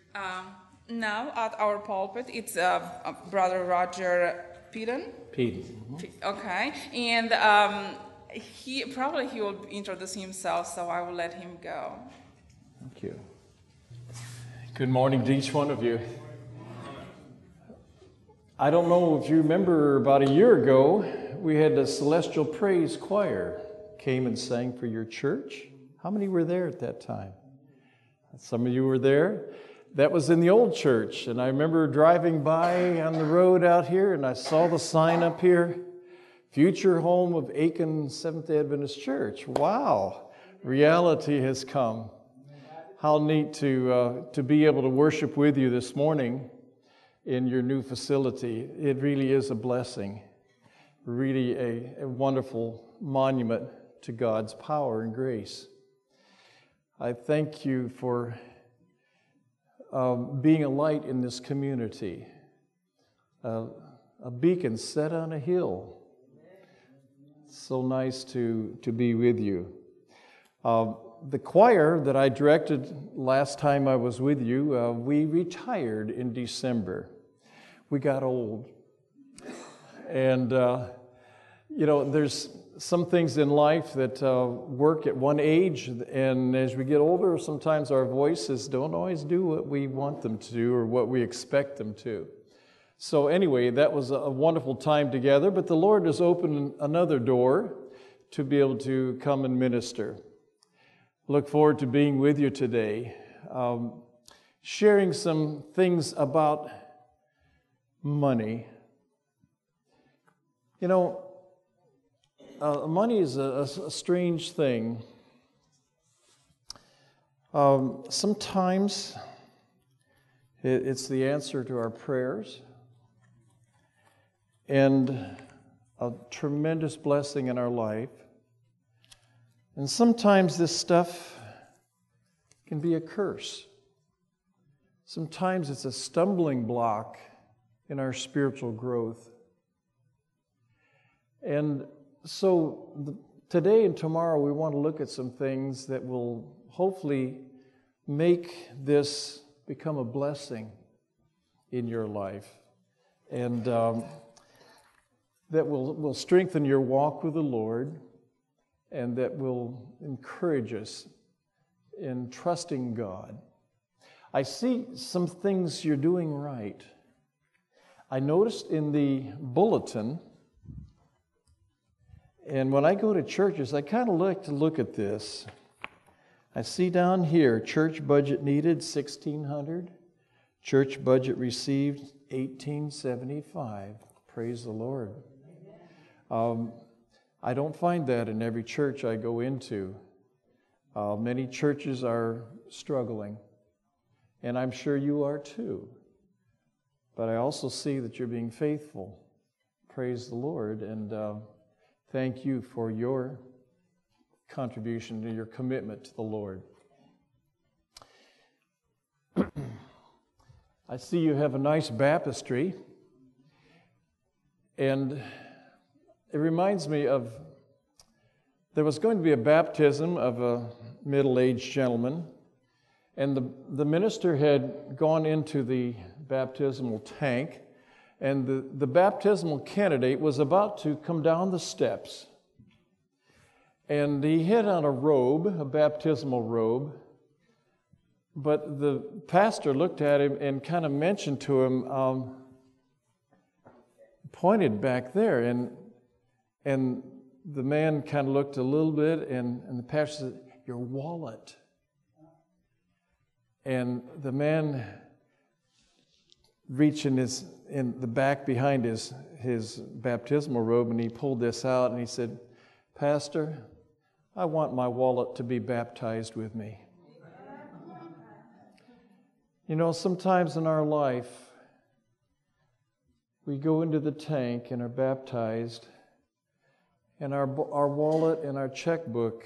Um, Now at our pulpit, it's Brother Roger Peden. Pete. Okay, and he will introduce himself, so I will let him go. Thank you. Good morning to each one of you. I don't know if you remember about a year ago, we had the Celestial Praise Choir came and sang for your church. How many were there at that time? Some of you were there. That was in the old church, and I remember driving by on the road out here, and I saw the sign up here, Future Home of Aiken Seventh-day Adventist Church. Wow, reality has come. How neat to be able to worship with you this morning in your new facility. It really is a blessing, really a wonderful monument to God's power and grace. I thank you for being a light in this community, a beacon set on a hill. So nice to be with you. The choir that I directed last time I was with you, we retired in December. We got old. And, there's some things in life that work at one age, and as we get older, sometimes our voices don't always do what we want them to do or what we expect them to. So anyway, that was a wonderful time together, but the Lord has opened another door to be able to come and minister. Look forward to being with you today, sharing some things about money. You know, money is a strange thing. Sometimes it's the answer to our prayers and a tremendous blessing in our life. And sometimes this stuff can be a curse. Sometimes it's a stumbling block in our spiritual growth. And so today and tomorrow we want to look at some things that will hopefully make this become a blessing in your life, and that will strengthen your walk with the Lord, and that will encourage us in trusting God. I see some things you're doing right. I noticed in the bulletin, and when I go to churches, I kind of like to look at this. I see down here, church budget needed, $1,600. Church budget received, $1,875. Praise the Lord. I don't find that in every church I go into. Many churches are struggling, and I'm sure you are too. But I also see that you're being faithful. Praise the Lord, and thank you for your contribution and your commitment to the Lord. I see you have a nice baptistry, and it reminds me of, there was going to be a baptism of a middle-aged gentleman, and the minister had gone into the baptismal tank, and the baptismal candidate was about to come down the steps. And he had on a robe, a baptismal robe, but the pastor looked at him and kind of mentioned to him, pointed back there, and the man kind of looked a little bit, and the pastor said, "Your wallet." And the man reached in the back behind his baptismal robe, and he pulled this out, and he said, "Pastor, I want my wallet to be baptized with me." You know, sometimes in our life, we go into the tank and are baptized, and our wallet and our checkbook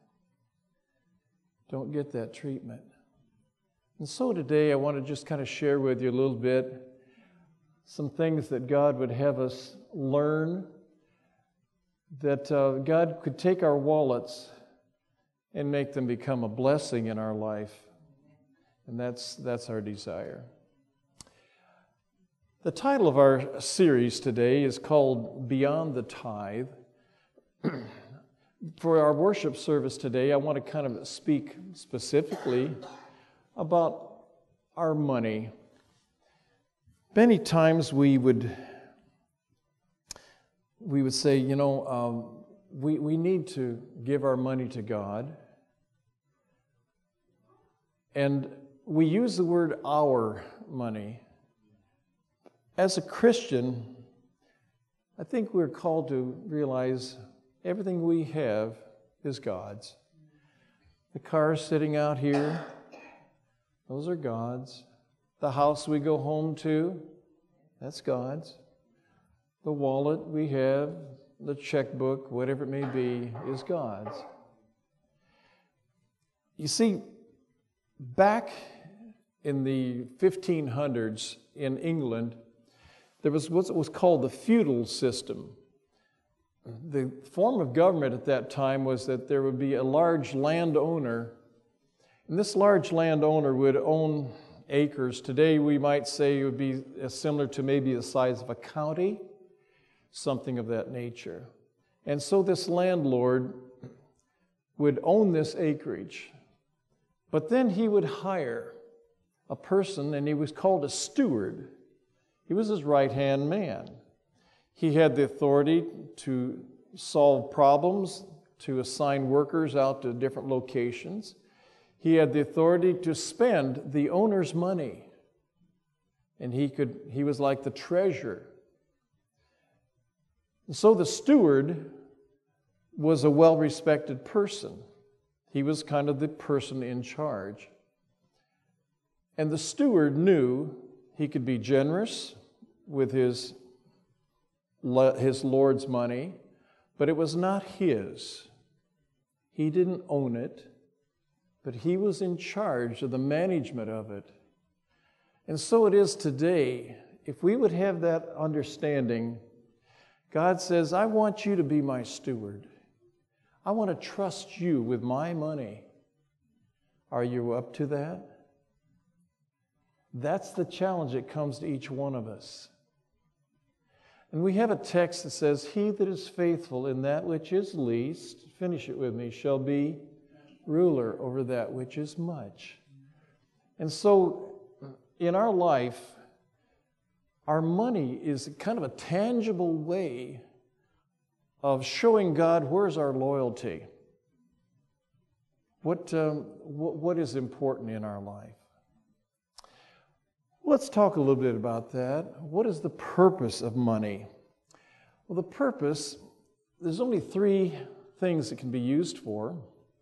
don't get that treatment. And so today I want to just kind of share with you a little bit some things that God would have us learn, that God could take our wallets and make them become a blessing in our life. And that's our desire. The title of our series today is called Beyond the Tithe. For our worship service today, I want to kind of speak specifically about our money. Many times we would say, we need to give our money to God. And we use the word our money. As a Christian, I think we're called to realize everything we have is God's. The cars sitting out here, those are God's. The house we go home to, that's God's. The wallet we have, the checkbook, whatever it may be, is God's. You see, back in the 1500s in England, there was what was called the feudal system. The form of government at that time was that there would be a large landowner, and this large landowner would own acres. Today we might say it would be similar to maybe the size of a county, something of that nature. And so this landlord would own this acreage, but then he would hire a person, and he was called a steward. He was his right-hand man. He had the authority to solve problems, to assign workers out to different locations. He had the authority to spend the owner's money. And he was like the treasurer. And so the steward was a well-respected person. He was kind of the person in charge. And the steward knew he could be generous with his Lord's money, but it was not his. He didn't own it, but he was in charge of the management of it. And so it is today. If we would have that understanding, God says, I want you to be my steward. I want to trust you with my money. Are you up to that? That's the challenge that comes to each one of us. And we have a text that says, he that is faithful in that which is least, finish it with me, shall be ruler over that which is much. And so in our life, our money is kind of a tangible way of showing God where's our loyalty. What is important in our life? Let's talk a little bit about that. What is the purpose of money? Well, the purpose, there's only three things it can be used for.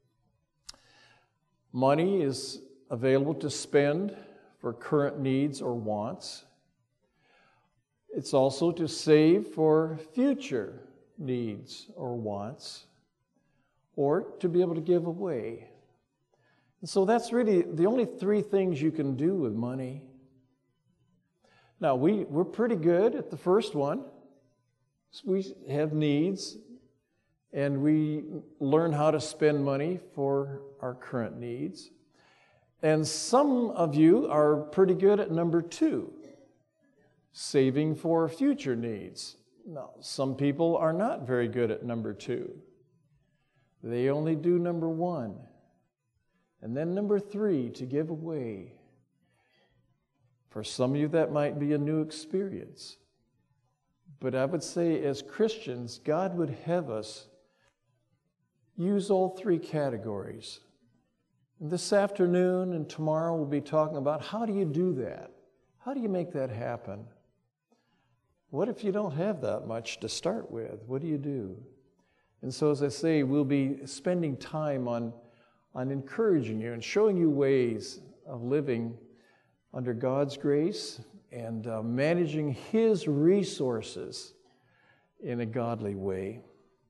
Money is available to spend for current needs or wants. It's also to save for future needs or wants, or to be able to give away. And so that's really the only three things you can do with money. Now, we're pretty good at the first one. We have needs, and we learn how to spend money for our current needs. And some of you are pretty good at number two, saving for future needs. Now, some people are not very good at number two. They only do number one. And then number three, to give away. For some of you, that might be a new experience. But I would say as Christians, God would have us use all three categories. This afternoon and tomorrow we'll be talking about how do you do that? How do you make that happen? What if you don't have that much to start with? What do you do? And so as I say, we'll be spending time on encouraging you and showing you ways of living under God's grace and managing His resources in a godly way.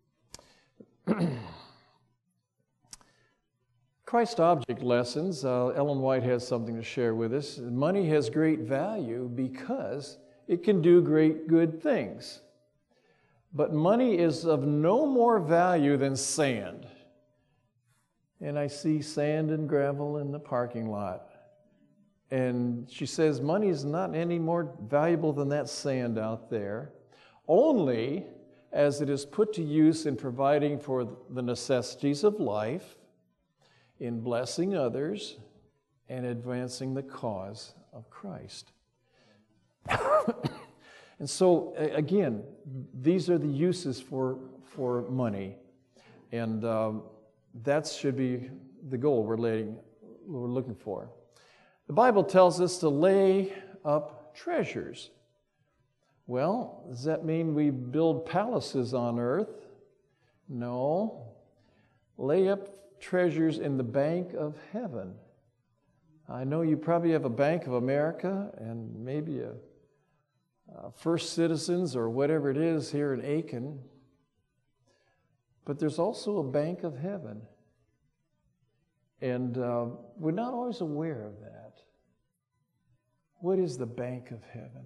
Christ Object Lessons, Ellen White has something to share with us. Money has great value because it can do great good things. But money is of no more value than sand. And I see sand and gravel in the parking lot. And she says, money is not any more valuable than that sand out there, only as it is put to use in providing for the necessities of life, in blessing others, and advancing the cause of Christ. And so, again, these are the uses for money. And that should be the goal we're looking for. The Bible tells us to lay up treasures. Well, does that mean we build palaces on earth? No. Lay up treasures in the bank of heaven. I know you probably have a Bank of America and maybe a First Citizens or whatever it is here in Aiken. But there's also a Bank of Heaven. And we're not always aware of that. What is the Bank of Heaven?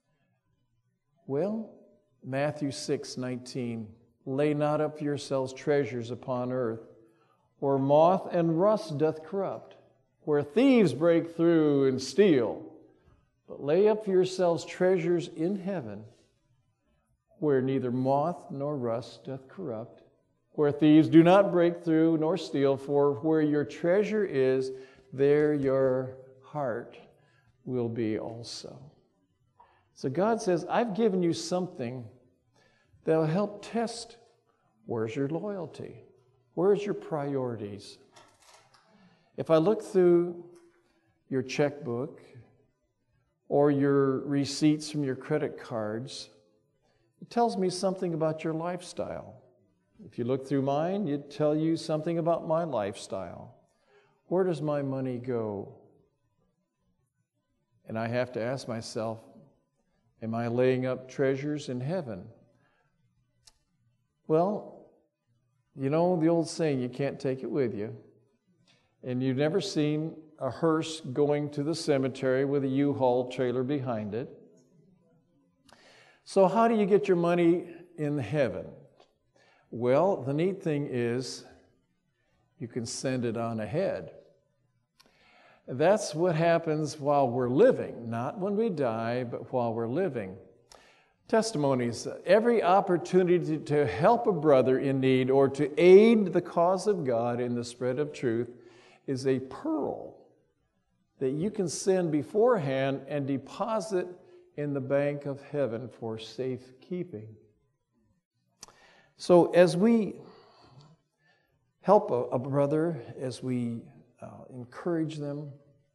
Well, Matthew 6:19, lay not up for yourselves treasures upon earth, where moth and rust doth corrupt, where thieves break through and steal. But lay up for yourselves treasures in heaven, where neither moth nor rust doth corrupt, where thieves do not break through nor steal, for where your treasure is, there your heart will be also. So God says, I've given you something that will help test where's your loyalty, where's your priorities. If I look through your checkbook or your receipts from your credit cards, it tells me something about your lifestyle. If you look through mine, it tells you something about my lifestyle. Where does my money go? And I have to ask myself, am I laying up treasures in heaven? Well, you know the old saying, you can't take it with you. And you've never seen a hearse going to the cemetery with a U-Haul trailer behind it. So how do you get your money in heaven? Well, the neat thing is you can send it on ahead. That's what happens while we're living, not when we die, but while we're living. Testimonies, every opportunity to help a brother in need or to aid the cause of God in the spread of truth is a pearl that you can send beforehand and deposit in the bank of heaven for safekeeping. So as we help a brother, as we encourage them,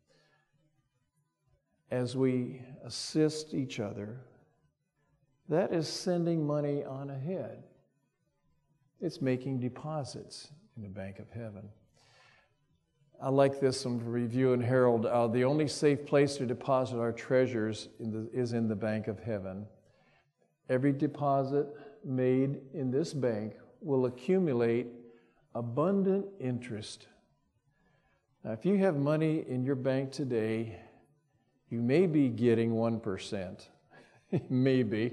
as we assist each other, that is sending money on ahead. It's making deposits in the bank of heaven. I like this one from Review and Herald. The only safe place to deposit our treasures is in the bank of heaven. Every deposit made in this bank will accumulate abundant interest. Now, if you have money in your bank today, you may be getting 1%. Maybe.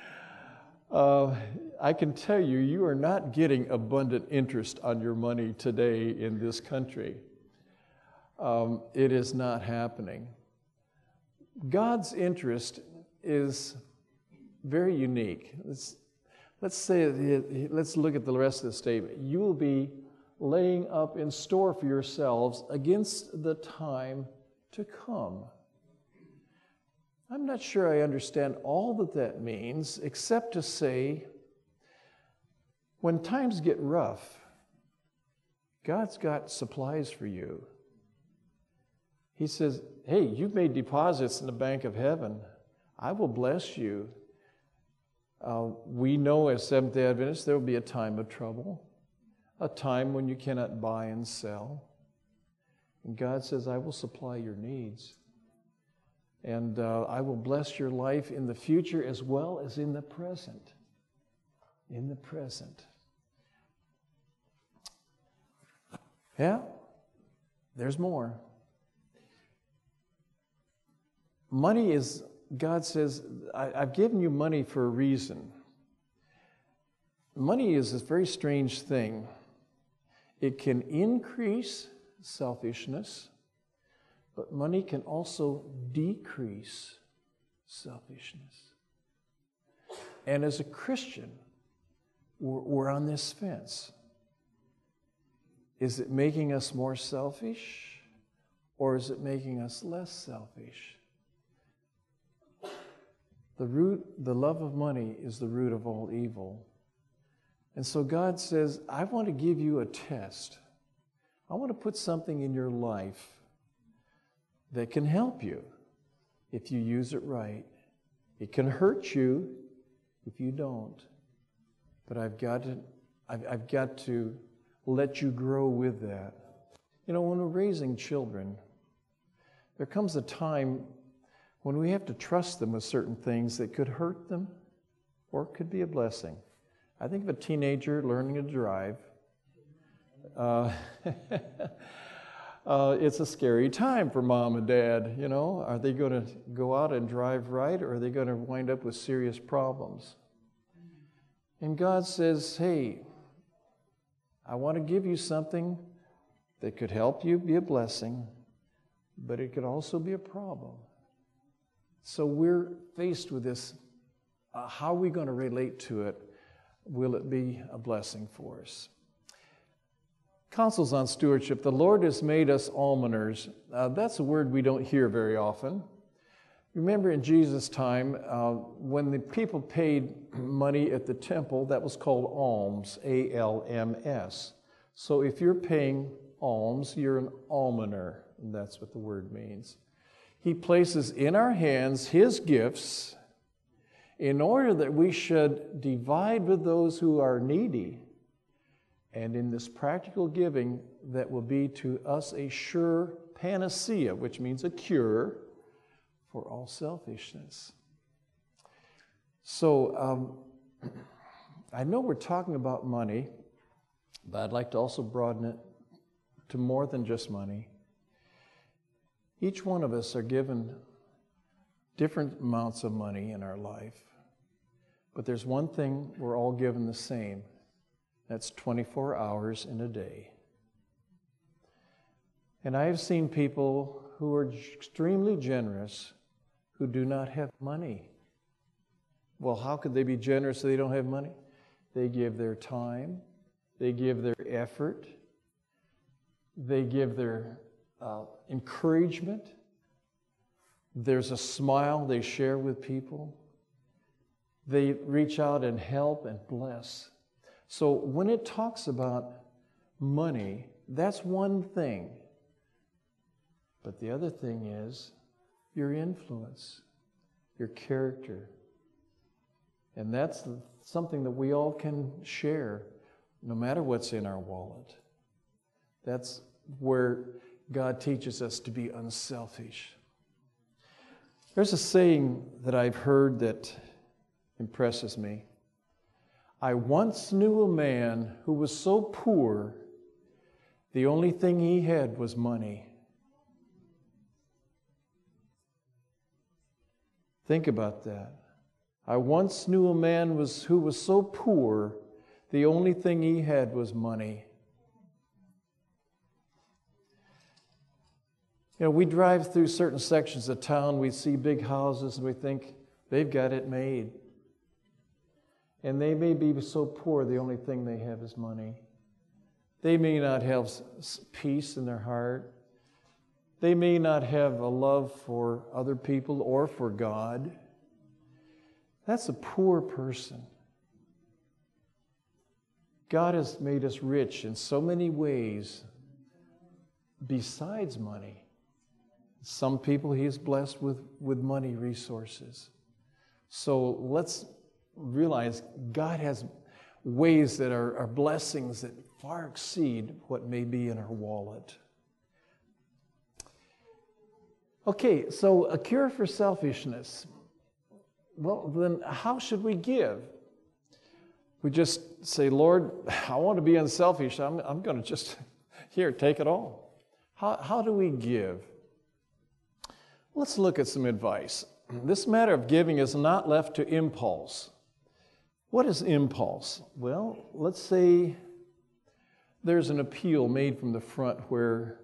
I can tell you, you are not getting abundant interest on your money today in this country. It is not happening. God's interest is very unique. Let's look at the rest of the statement. You will be laying up in store for yourselves against the time to come. I'm not sure I understand all that means, except to say, when times get rough, God's got supplies for you. He says, hey, you've made deposits in the bank of heaven. I will bless you. We know as Seventh-day Adventists there will be a time of trouble, a time when you cannot buy and sell. And God says, I will supply your needs. And I will bless your life in the future as well as in the present. In the present. Yeah, there's more. Money is, God says, I've given you money for a reason. Money is a very strange thing. It can increase selfishness. but money can also decrease selfishness. And as a Christian, we're on this fence. Is it making us more selfish, or is it making us less selfish? The love of money is the root of all evil. And so God says, I want to give you a test. I want to put something in your life that can help you if you use it right. It can hurt you if you don't. But I've got to let you grow with that. You know, when we're raising children, there comes a time when we have to trust them with certain things that could hurt them or could be a blessing. I think of a teenager learning to drive. It's a scary time for mom and dad, you know. Are they going to go out and drive right, or are they going to wind up with serious problems? And God says, hey, I want to give you something that could help you be a blessing, but it could also be a problem. So we're faced with this. How are we going to relate to it? Will it be a blessing for us? Counsels on stewardship. The Lord has made us almoners. That's a word we don't hear very often. Remember in Jesus' time, when the people paid money at the temple, that was called alms, A-L-M-S. So if you're paying alms, you're an almoner. And that's what the word means. He places in our hands His gifts in order that we should divide with those who are needy. And in this practical giving, that will be to us a sure panacea, which means a cure for all selfishness. So I know we're talking about money, but I'd like to also broaden it to more than just money. Each one of us are given different amounts of money in our life, but there's one thing we're all given the same. That's 24 hours in a day. And I have seen people who are extremely generous who do not have money. Well, how could they be generous if they don't have money? They give their time, they give their effort, they give their encouragement. There's a smile they share with people. They reach out and help and bless. So when it talks about money, that's one thing. But the other thing is your influence, your character. And that's something that we all can share, no matter what's in our wallet. That's where God teaches us to be unselfish. There's a saying that I've heard that impresses me. I once knew a man who was so poor, the only thing he had was money. Think about that. I once knew a man who was so poor, the only thing he had was money. You know, we drive through certain sections of town, we see big houses, and we think, they've got it made. And they may be so poor, the only thing they have is money. They may not have peace in their heart. They may not have a love for other people or for God. That's a poor person. God has made us rich in so many ways besides money. Some people He has blessed with money resources. So let's realize God has ways that are blessings that far exceed what may be in our wallet. Okay, so a cure for selfishness. Well, then how should we give? We just say, Lord, I want to be unselfish. I'm going to just, here, take it all. How do we give? Let's look at some advice. This matter of giving is not left to impulse. What is impulse? Well, let's say there's an appeal made from the front where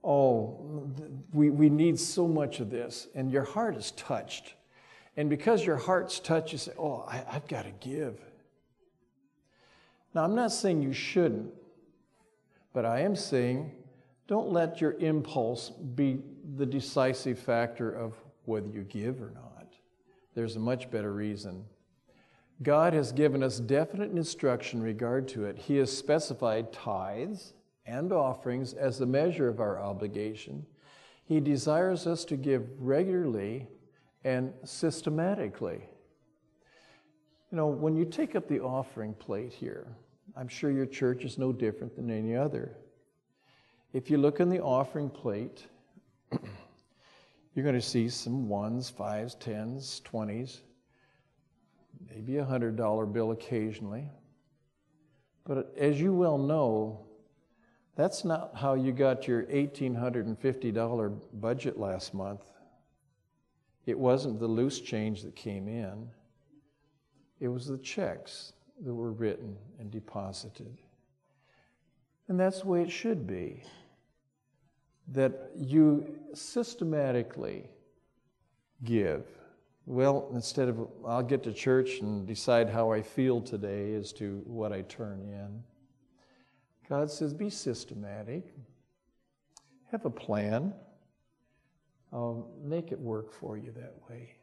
oh, we need so much of this, and your heart is touched. And because your heart's touched, you say, oh, I've got to give. Now, I'm not saying you shouldn't, but I am saying don't let your impulse be the decisive factor of whether you give or not. There's a much better reason. God has given us definite instruction in regard to it. He has specified tithes and offerings as the measure of our obligation. He desires us to give regularly and systematically. You know, when you take up the offering plate here, I'm sure your church is no different than any other. If you look in the offering plate, you're going to see some 1s, 5s, 10s, 20s, maybe a $100 bill occasionally. But as you well know, that's not how you got your $1,850 budget last month. It wasn't the loose change that came in. It was the checks that were written and deposited. And that's the way it should be. That you systematically give. Well, instead of, I'll get to church and decide how I feel today as to what I turn in. God says, be systematic. Have a plan. Make it work for you that way.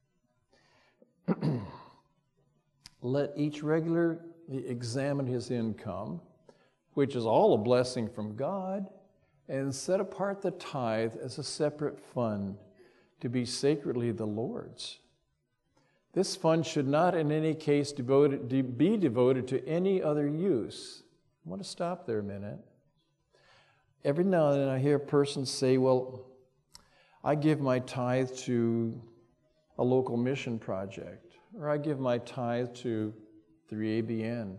Let each regularly examine his income, which is all a blessing from God, and set apart the tithe as a separate fund to be sacredly the Lord's. This fund should not in any case be devoted to any other use. I want to stop there a minute. Every now and then I hear a person say, well, I give my tithe to a local mission project, or I give my tithe to 3ABN.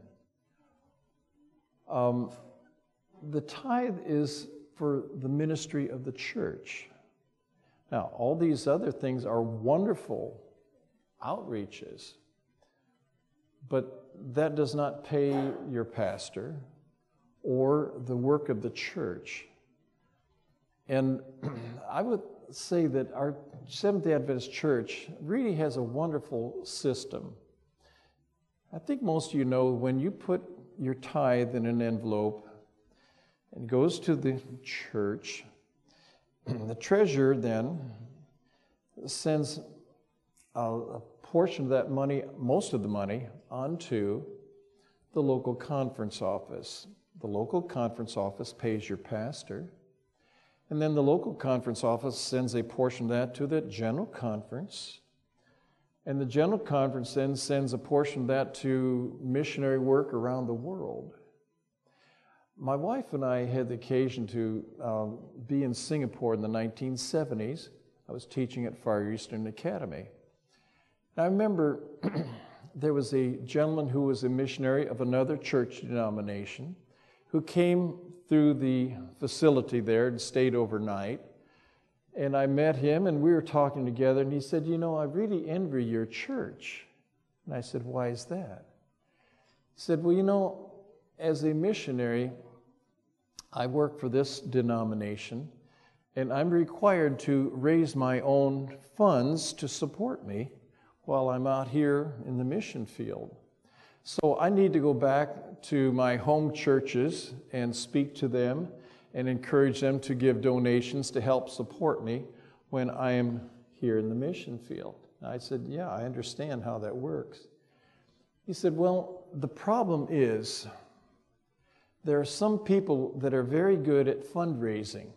The tithe is for the ministry of the church. Now, all these other things are wonderful outreaches, but that does not pay your pastor or the work of the church. And I would say that our Seventh-day Adventist Church really has a wonderful system. I think most of you know when you put your tithe in an envelope and it goes to the church, the treasurer then sends a portion of that money, most of the money, onto the local conference office. The local conference office pays your pastor, and then the local conference office sends a portion of that to the general conference, and the general conference then sends a portion of that to missionary work around the world. My wife and I had the occasion to be in Singapore in the 1970s. I was teaching at Far Eastern Academy. And I remember there was a gentleman who was a missionary of another church denomination who came through the facility there and stayed overnight. And I met him and we were talking together and he said, you know, I really envy your church. And I said, why is that? He said, well, you know, as a missionary, I work for this denomination and I'm required to raise my own funds to support me while I'm out here in the mission field. So I need to go back to my home churches and speak to them and encourage them to give donations to help support me when I am here in the mission field. And I said, yeah, I understand how that works. He said, well, the problem is there are some people that are very good at fundraising,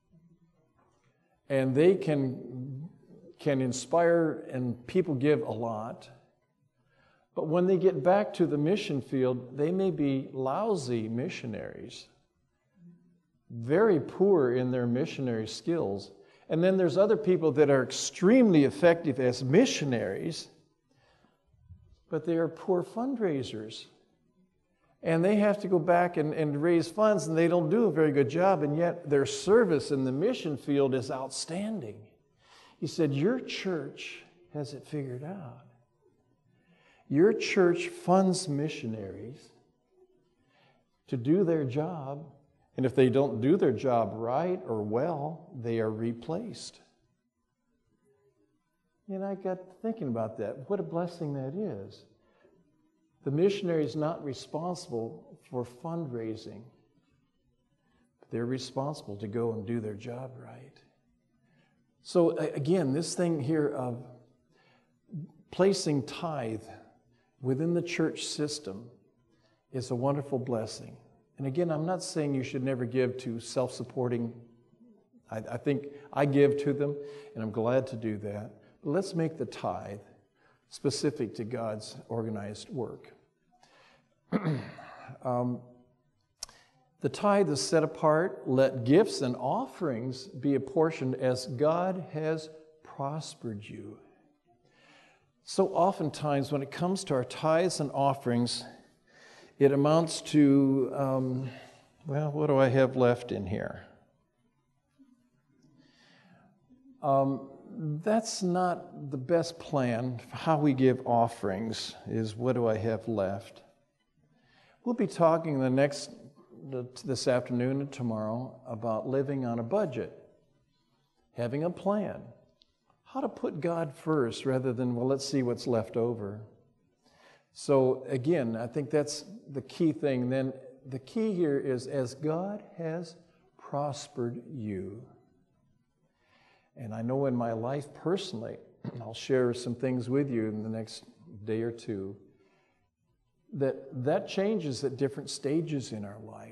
and they can inspire and people give a lot. But when they get back to the mission field, they may be lousy missionaries, very poor in their missionary skills. And then there's other people that are extremely effective as missionaries, but they are poor fundraisers. And they have to go back and raise funds, and they don't do a very good job, and yet their service in the mission field is outstanding. He said, your church has it figured out. Your church funds missionaries to do their job, And if they don't do their job right or well, they are replaced. And I got thinking about that. What a blessing that is. The missionary is not responsible for fundraising. They're responsible to go and do their job right. So again, this thing here of placing tithe within the church system is a wonderful blessing. And again, I'm not saying you should never give to self-supporting. I think I give to them, and I'm glad to do that. But let's make the tithe specific to God's organized work. The tithe is set apart. Let gifts and offerings be apportioned as God has prospered you. So oftentimes when it comes to our tithes and offerings, it amounts to, what do I have left in here? That's not the best plan for how we give offerings, is what do I have left? We'll be talking this afternoon and tomorrow about living on a budget, having a plan, how to put God first rather than, let's see what's left over. So again, I think that's the key thing. Then the key here is as God has prospered you. And I know in my life personally, I'll share some things with you in the next day or two, that changes at different stages in our life.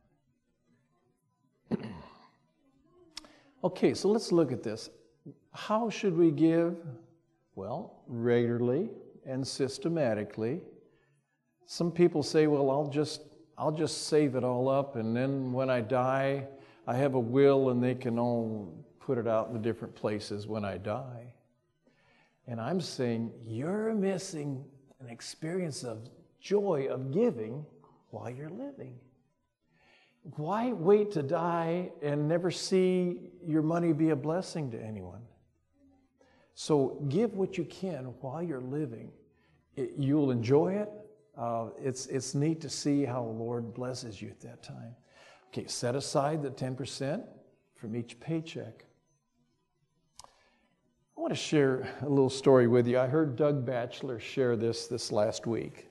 Okay, so let's look at this. How should we give? Well, regularly and systematically. Some people say, I'll just save it all up, and then when I die, I have a will and they can all put it out in the different places when I die. And I'm saying, you're missing an experience of joy of giving while you're living. Why wait to die and never see your money be a blessing to anyone? So give what you can while you're living. You'll enjoy it. It's neat to see how the Lord blesses you at that time. Okay, set aside the 10% from each paycheck. I want to share a little story with you. I heard Doug Batchelor share this last week.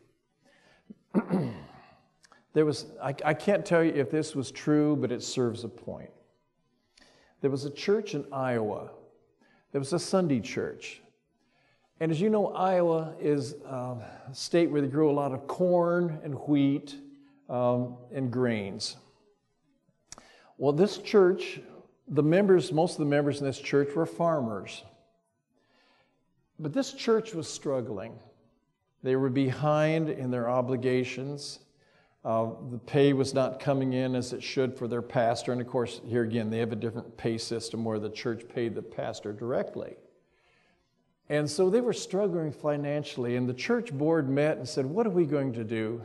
I can't tell you if this was true, but it serves a point. There was a church in Iowa. There was a Sunday church. And as you know, Iowa is a state where they grow a lot of corn and wheat and grains. Well, this church, most of the members in this church were farmers. But this church was struggling. They were behind in their obligations. The pay was not coming in as it should for their pastor. And of course, here again, they have a different pay system where the church paid the pastor directly. And so they were struggling financially. And the church board met and said, what are we going to do?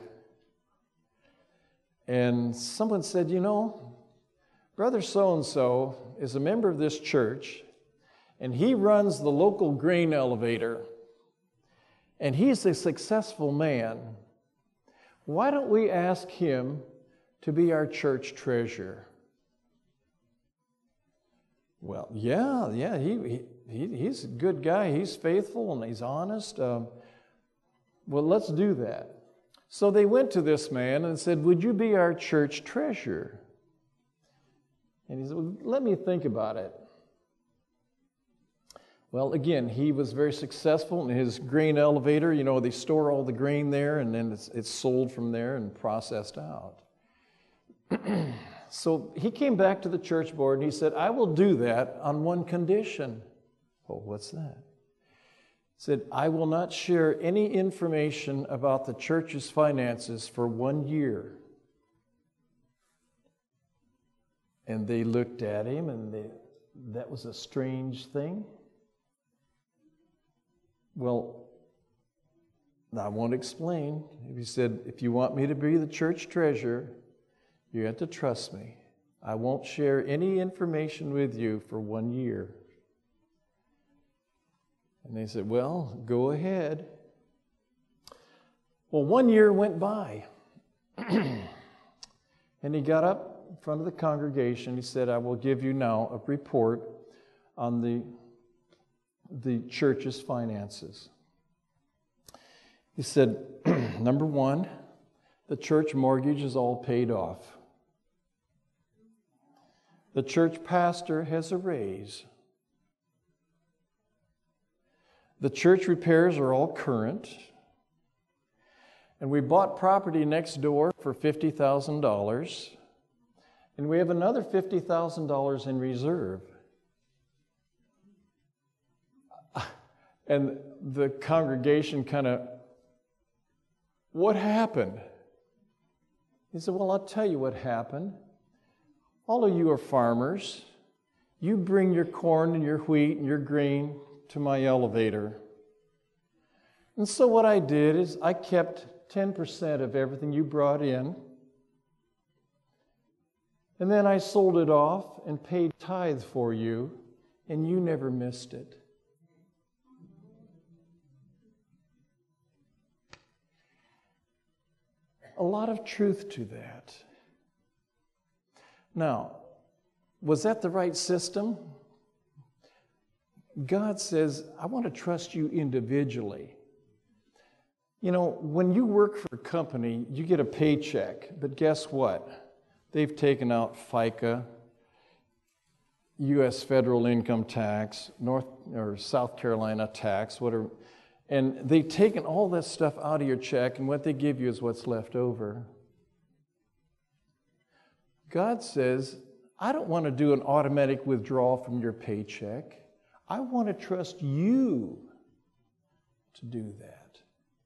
And someone said, Brother so-and-so is a member of this church, and he runs the local grain elevator. And he's a successful man. Why don't we ask him to be our church treasurer? Well, yeah, he's a good guy. He's faithful and he's honest. Well, let's do that. So they went to this man and said, would you be our church treasurer? And he said, well, let me think about it. Well, again, he was very successful in his grain elevator. They store all the grain there, and then it's sold from there and processed out. So he came back to the church board, and he said, I will do that on one condition. Well, what's that? He said, I will not share any information about the church's finances for 1 year. And they looked at him, and that was a strange thing. Well, I won't explain. He said, if you want me to be the church treasurer, you have to trust me. I won't share any information with you for 1 year. And they said, well, go ahead. Well, 1 year went by. And he got up in front of the congregation. He said, I will give you now a report on the church's finances. He said, number one, the church mortgage is all paid off. The church pastor has a raise. The church repairs are all current. And we bought property next door for $50,000. And we have another $50,000 in reserve. And the congregation kind of, what happened? He said, well, I'll tell you what happened. All of you are farmers. You bring your corn and your wheat and your grain to my elevator. And so what I did is I kept 10% of everything you brought in. And then I sold it off and paid tithe for you, and you never missed it. A lot of truth to that. Now, was that the right system? God says, I want to trust you individually. You know, when you work for a company, you get a paycheck, but guess what? They've taken out FICA, U.S. federal income tax, North or South Carolina tax, whatever, and they've taken all that stuff out of your check, and what they give you is what's left over. God says, I don't want to do an automatic withdrawal from your paycheck. I want to trust you to do that.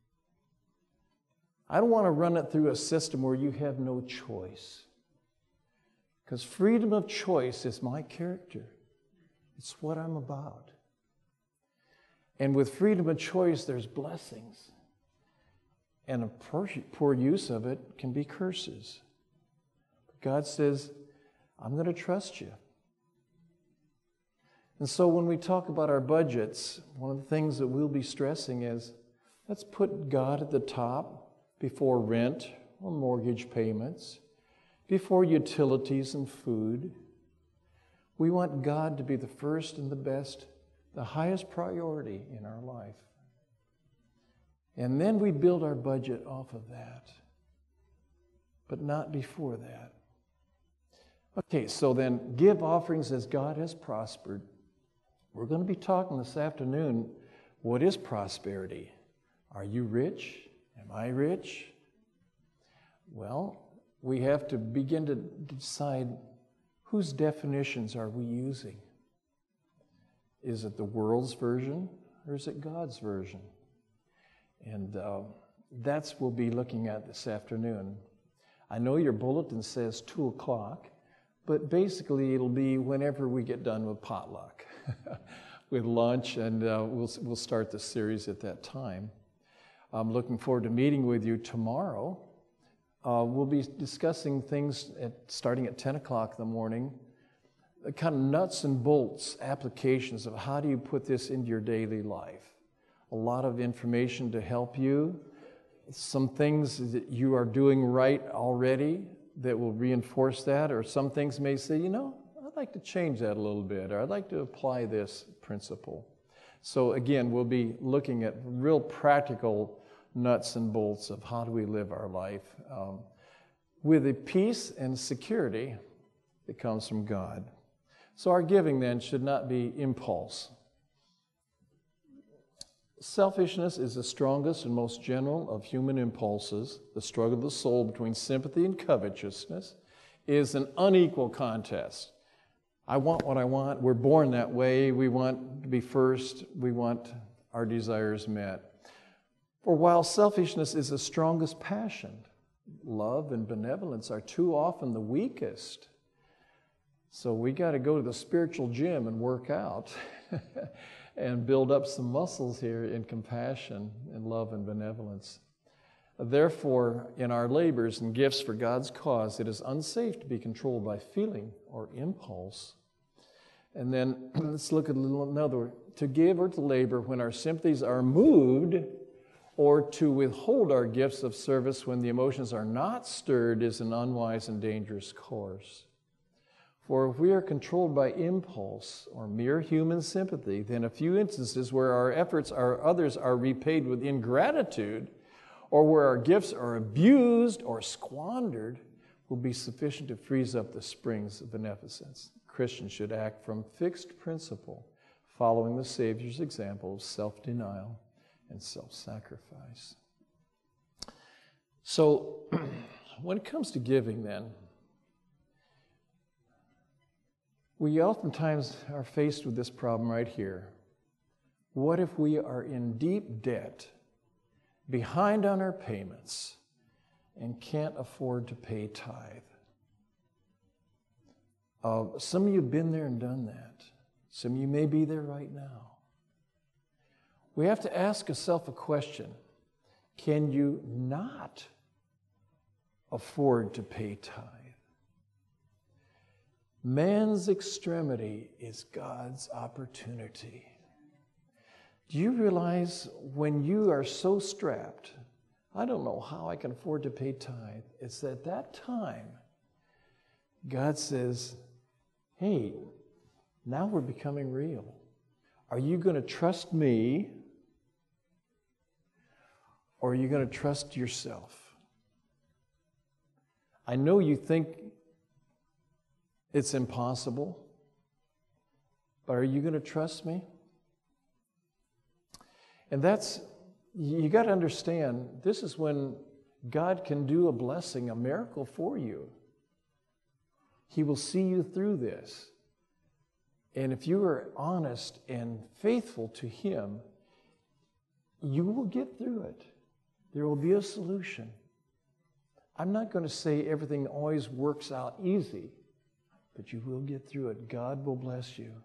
I don't want to run it through a system where you have no choice. Because freedom of choice is my character. It's what I'm about. And with freedom of choice, there's blessings. And a poor use of it can be curses. God says, I'm going to trust you. And so when we talk about our budgets, one of the things that we'll be stressing is, let's put God at the top before rent or mortgage payments, before utilities and food. We want God to be the first and the best, the highest priority in our life. And then we build our budget off of that, but not before that. Okay, so then give offerings as God has prospered. We're going to be talking this afternoon, what is prosperity? Are you rich? Am I rich? Well, we have to begin to decide whose definitions are we using. Is it the world's version or is it God's version? And that's what we'll be looking at this afternoon. I know your bulletin says 2 o'clock, but basically it'll be whenever we get done with potluck, with lunch, and we'll start the series at that time. I'm looking forward to meeting with you tomorrow. We'll be discussing things starting at 10 o'clock in the morning, the kind of nuts and bolts applications of how do you put this into your daily life. A lot of information to help you, some things that you are doing right already that will reinforce that, or some things may say, you know, I'd like to change that a little bit, or I'd like to apply this principle. So again, we'll be looking at real practical nuts and bolts of how do we live our life with a peace and security that comes from God. So our giving then should not be impulse. Selfishness is the strongest and most general of human impulses. The struggle of the soul between sympathy and covetousness is an unequal contest. I want what I want. We're born that way. We want to be first. We want our desires met. For while selfishness is the strongest passion, love and benevolence are too often the weakest. So we got to go to the spiritual gym and work out and build up some muscles here in compassion and love and benevolence. Therefore, in our labors and gifts for God's cause, it is unsafe to be controlled by feeling or impulse. And then let's look at another, to give or to labor when our sympathies are moved or to withhold our gifts of service when the emotions are not stirred is an unwise and dangerous course. For if we are controlled by impulse or mere human sympathy, then a few instances where our efforts or others are repaid with ingratitude, or where our gifts are abused or squandered, will be sufficient to freeze up the springs of beneficence. Christians should act from fixed principle, following the Savior's example of self-denial and self-sacrifice. So, when it comes to giving then, we oftentimes are faced with this problem right here. What if we are in deep debt, behind on our payments, and can't afford to pay tithe? Some of you have been there and done that. Some of you may be there right now. We have to ask ourselves a question. Can you not afford to pay tithe? Man's extremity is God's opportunity. Do you realize when you are so strapped, I don't know how I can afford to pay tithe, it's at that time God says, hey, now we're becoming real. Are you going to trust me, or are you going to trust yourself? I know you think it's impossible, but are you going to trust me? And you got to understand, this is when God can do a blessing, a miracle for you. He will see you through this. And if you are honest and faithful to Him, you will get through it. There will be a solution. I'm not going to say everything always works out easy, but you will get through it. God will bless you.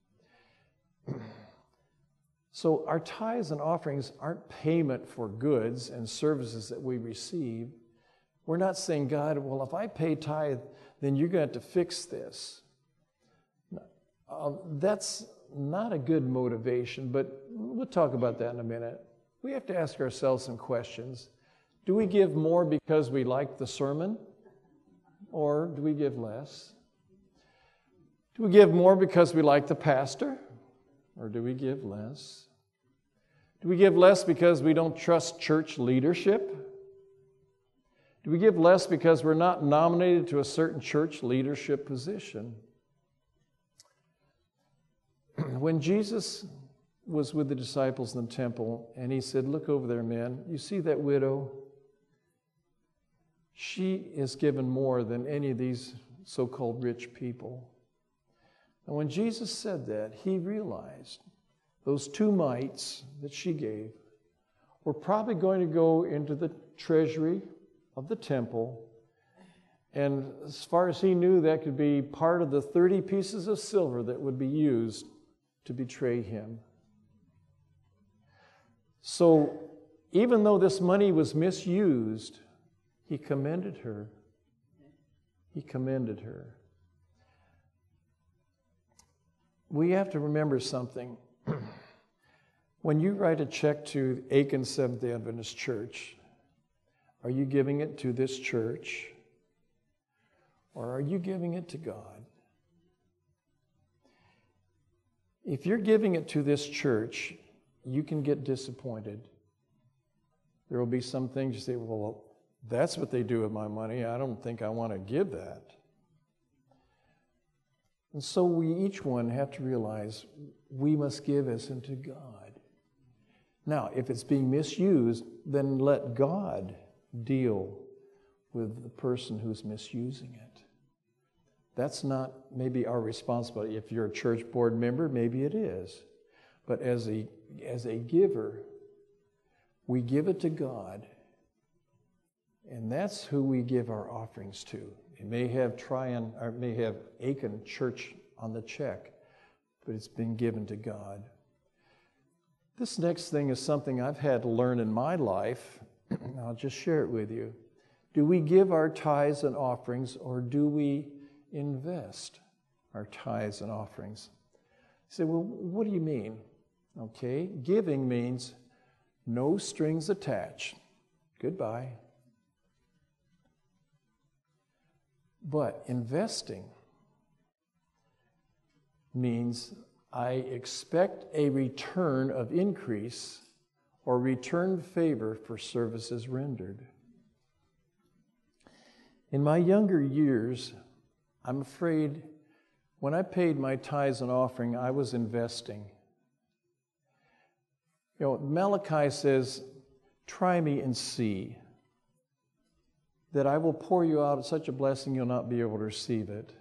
So our tithes and offerings aren't payment for goods and services that we receive. We're not saying, God, well, if I pay tithe, then you're going to have to fix this. That's not a good motivation, but we'll talk about that in a minute. We have to ask ourselves some questions. Do we give more because we like the sermon? Or do we give less? Do we give more because we like the pastor? Or do we give less? Do we give less because we don't trust church leadership? Do we give less because we're not nominated to a certain church leadership position? When Jesus was with the disciples in the temple, and He said, look over there, men. You see that widow? She is given more than any of these so-called rich people. And when Jesus said that, He realized those 2 mites that she gave were probably going to go into the treasury of the temple. And as far as He knew, that could be part of the 30 pieces of silver that would be used to betray Him. So even though this money was misused, He commended her. He commended her. We have to remember something. When you write a check to Aiken Seventh-day Adventist Church, are you giving it to this church, or are you giving it to God? If you're giving it to this church, you can get disappointed. There will be some things you say, well, that's what they do with my money. I don't think I want to give that. And so we each one have to realize we must give as unto God. Now, if it's being misused, then let God deal with the person who's misusing it. That's not maybe our responsibility. If you're a church board member, maybe it is. But as a giver, we give it to God, and that's who we give our offerings to. It may have Aiken Church on the check, but it's been given to God. This next thing is something I've had to learn in my life. I'll just share it with you. Do we give our tithes and offerings, or do we invest our tithes and offerings? You say, well, what do you mean? Okay, giving means No strings attached. Goodbye. But investing means I expect a return of increase or return favor for services rendered. In my younger years, I'm afraid when I paid my tithes and offering, I was investing. You know, Malachi says, "Try me and see that I will pour you out such a blessing you'll not be able to receive it."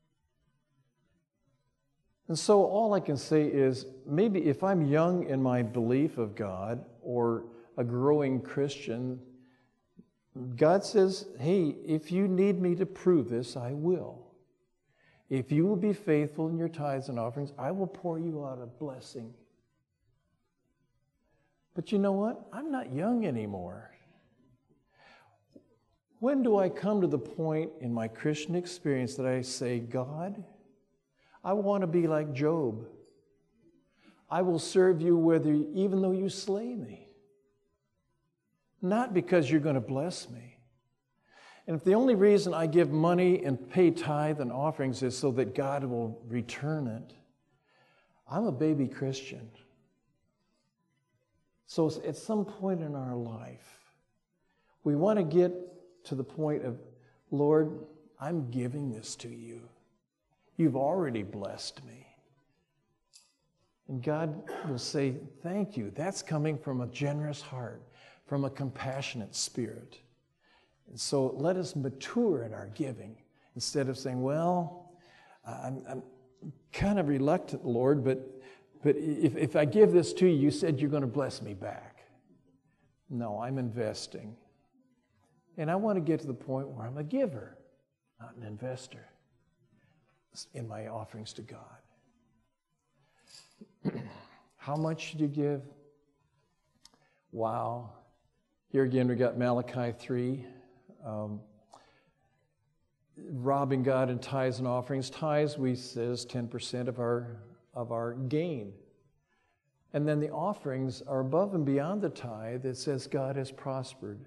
And so all I can say is, maybe if I'm young in my belief of God or a growing Christian, God says, hey, if you need me to prove this, I will. If you will be faithful in your tithes and offerings, I will pour you out a blessing. But you know what? I'm not young anymore. When do I come to the point in my Christian experience that I say, God, I want to be like Job. I will serve you even though you slay me. Not because you're going to bless me. And if the only reason I give money and pay tithe and offerings is so that God will return it, I'm a baby Christian. So at some point in our life, we want to get to the point of, Lord, I'm giving this to you. You've already blessed me. And God will say, thank you. That's coming from a generous heart, from a compassionate spirit. And so let us mature in our giving instead of saying, well, I'm kind of reluctant, Lord, but if I give this to you, you said you're going to bless me back. No, I'm investing. And I want to get to the point where I'm a giver, not an investor, in my offerings to God. How much should you give? Wow. Here again, we got Malachi 3. Robbing God in tithes and offerings. Tithes, we says 10% of our gain. And then the offerings are above and beyond the tithe. It says God has prospered.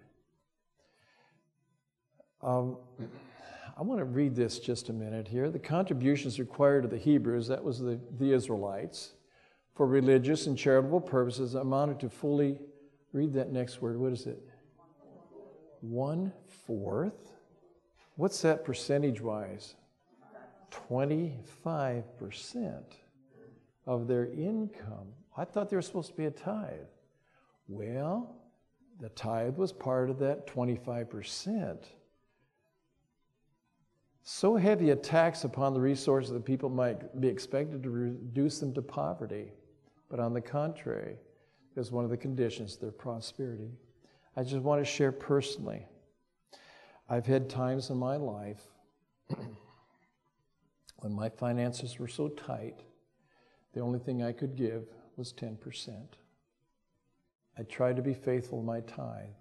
I want to read this just a minute here. The contributions required of the Hebrews, that was the Israelites, for religious and charitable purposes amounted to fully, read that next word, what is it? 1/4. What's that percentage-wise? 25% of their income. I thought they were supposed to be a tithe. Well, the tithe was part of that 25%. So heavy a tax upon the resources that people might be expected to reduce them to poverty. But on the contrary, is one of the conditions of their prosperity. I just want to share personally. I've had times in my life when my finances were so tight, the only thing I could give was 10%. I tried to be faithful in my tithe.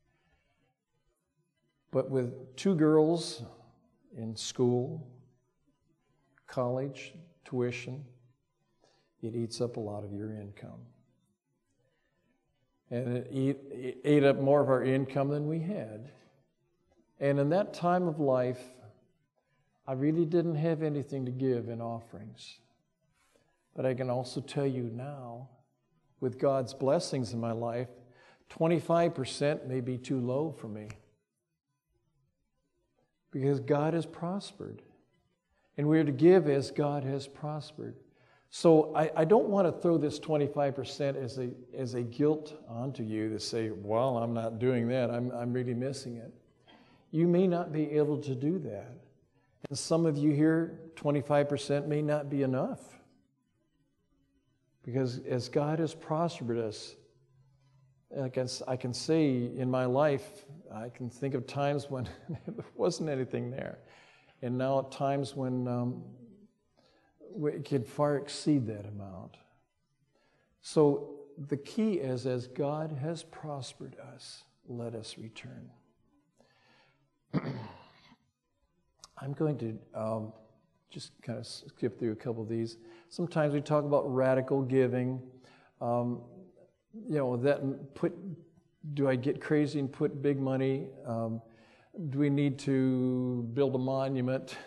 But with 2 girls in school, college, tuition, it eats up a lot of your income. And it ate up more of our income than we had. And in that time of life, I really didn't have anything to give in offerings. But I can also tell you now, with God's blessings in my life, 25% may be too low for me. Because God has prospered. And we are to give as God has prospered. So I don't want to throw this 25% as a guilt onto you to say, well, I'm not doing that. I'm really missing it. You may not be able to do that. And some of you here, 25% may not be enough. Because as God has prospered us, I can say in my life, I can think of times when there wasn't anything there. And now at times when it can far exceed that amount. So the key is, as God has prospered us, let us return. I'm going to just kind of skip through a couple of these. Sometimes we talk about radical giving. do I get crazy and put big money? Do we need to build a monument?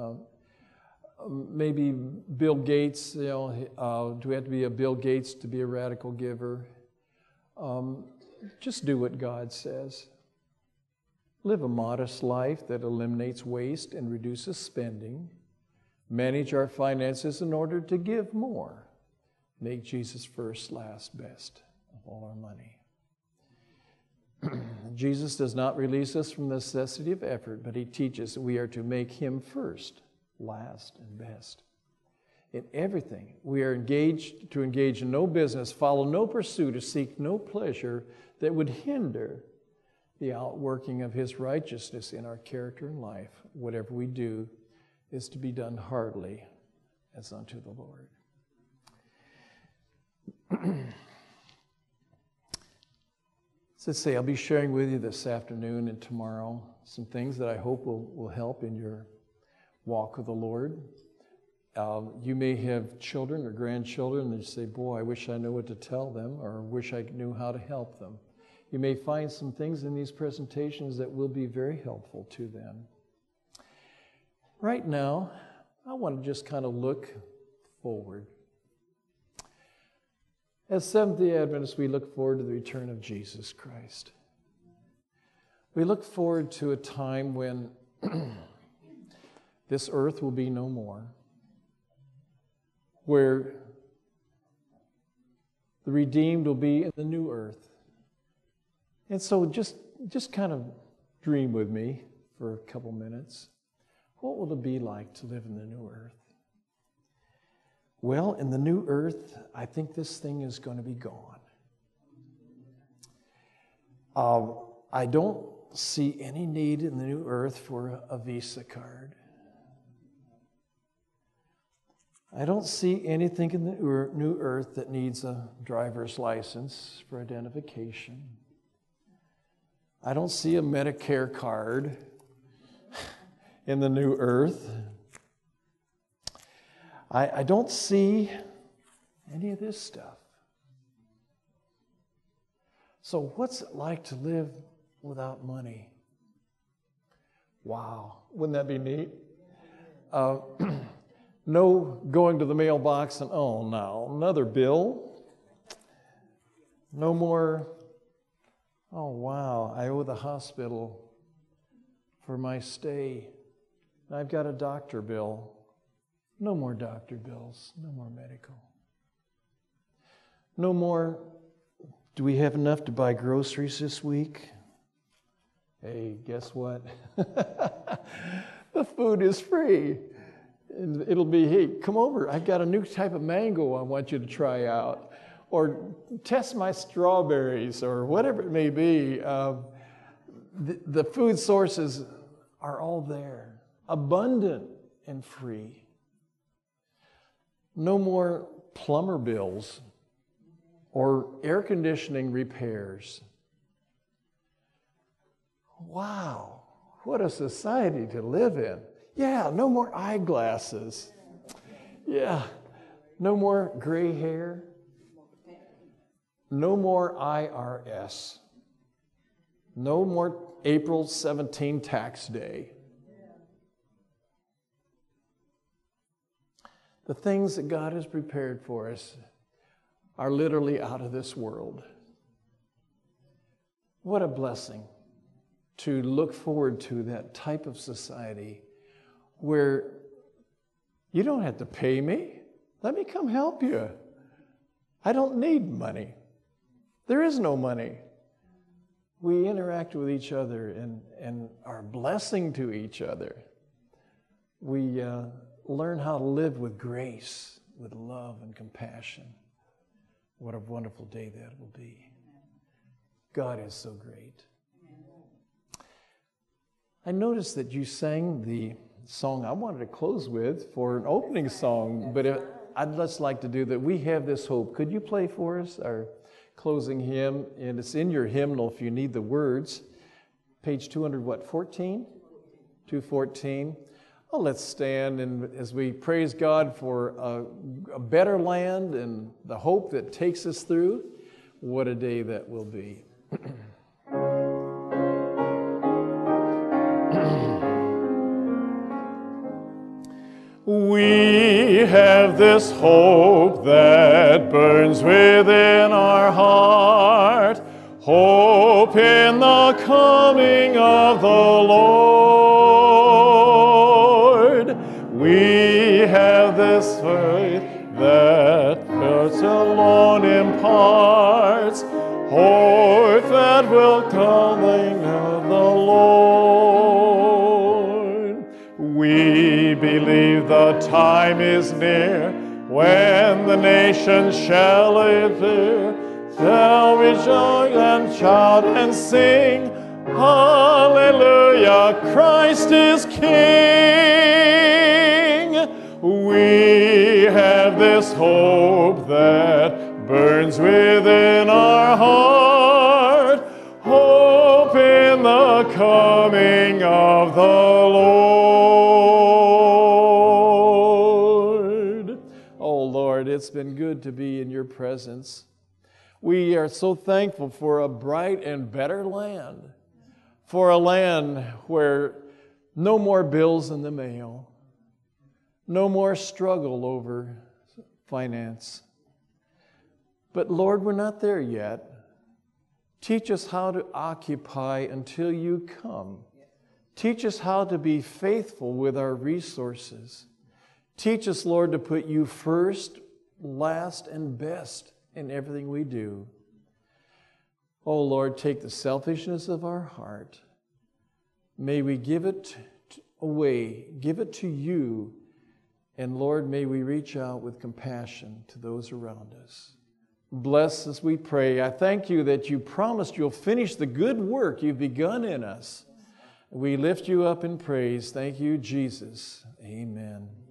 Maybe Bill Gates, do we have to be a Bill Gates to be a radical giver? Just do what God says. Live a modest life that eliminates waste and reduces spending. Manage our finances in order to give more. Make Jesus first, last, best of all our money. Jesus does not release us from the necessity of effort, but he teaches that we are to make him first, last, and best. In everything, we are to engage in no business, follow no pursuit, or seek no pleasure that would hinder the outworking of his righteousness in our character and life. Whatever we do is to be done heartily as unto the Lord. So say, I'll be sharing with you this afternoon and tomorrow some things that I hope will help in your walk with the Lord. You may have children or grandchildren and you say, boy, I wish I knew what to tell them, or wish I knew how to help them. You may find some things in these presentations that will be very helpful to them. Right now, I want to just kind of look forward. As Seventh-day Adventists, we look forward to the return of Jesus Christ. We look forward to a time when this earth will be no more, where the redeemed will be in the new earth. And so just kind of dream with me for a couple minutes. What will it be like to live in the new earth? Well, in the new earth, I think this thing is going to be gone. I don't see any need in the new earth for a Visa card. I don't see anything in the new earth that needs a driver's license for identification. I don't see a Medicare card in the new earth. I don't see any of this stuff. So what's it like to live without money? Wow, wouldn't that be neat? No going to the mailbox and, oh, no, another bill. No more, oh, wow, I owe the hospital for my stay. I've got a doctor bill. No more doctor bills, no more medical. No more, do we have enough to buy groceries this week? Hey, guess what? The food is free. And it'll be, hey, come over. I've got a new type of mango I want you to try out. Or test my strawberries, or whatever it may be. The food sources are all there, abundant and free. No more plumber bills or air conditioning repairs. Wow, what a society to live in. Yeah, no more eyeglasses. Yeah, no more gray hair. No more IRS. No more April 17 tax day. The things that God has prepared for us are literally out of this world. What a blessing to look forward to that type of society where you don't have to pay me. Let me come help you. I don't need money. There is no money. We interact with each other and are a blessing to each other. We learn how to live with grace, with love and compassion. What a wonderful day that will be. God is so great. I noticed that you sang the song I wanted to close with for an opening song, but I'd just like to do that. We have this hope. Could you play for us our closing hymn? And it's in your hymnal if you need the words. Page 214? 214. Well, let's stand and as we praise God for a better land and the hope that takes us through, What a day that will be. We have this hope that burns within our heart, hope in the coming of the Lord. We have this faith that faith alone imparts, hope that will coming of the Lord. We believe the time is near when the nations shall appear, shall rejoice and shout and sing, Hallelujah, Christ is King. We have this hope that burns within our heart, hope in the coming of the Lord. Oh Lord, it's been good to be in your presence. We are so thankful for a bright and better land, for a land where no more bills in the mail, no more struggle over finance. But Lord, we're not there yet. Teach us how to occupy until you come. Teach us how to be faithful with our resources. Teach us, Lord, to put you first, last, and best in everything we do. Oh Lord, take the selfishness of our heart. May we give it away, give it to you. And Lord, may we reach out with compassion to those around us. Bless as we pray. I thank you that you promised you'll finish the good work you've begun in us. We lift you up in praise. Thank you, Jesus. Amen.